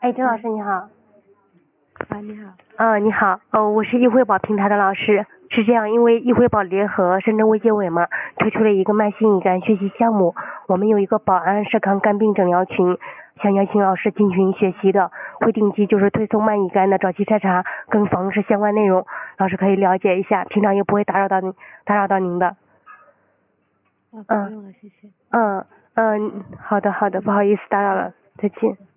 哎，郑老师你好。 你好。 你好，我是易惠宝平台的老师。是这样，因为易惠宝联合深圳卫健委嘛，推出了一个慢性乙肝学习项目，我们有一个保安社康肝病诊疗群，想邀请老师进群学习的，会定期就是推送慢乙肝的早期筛查跟防治相关内容，老师可以了解一下，平常也不会打扰到您的。 不用了，谢谢。 好的，不好意思打扰了，再见。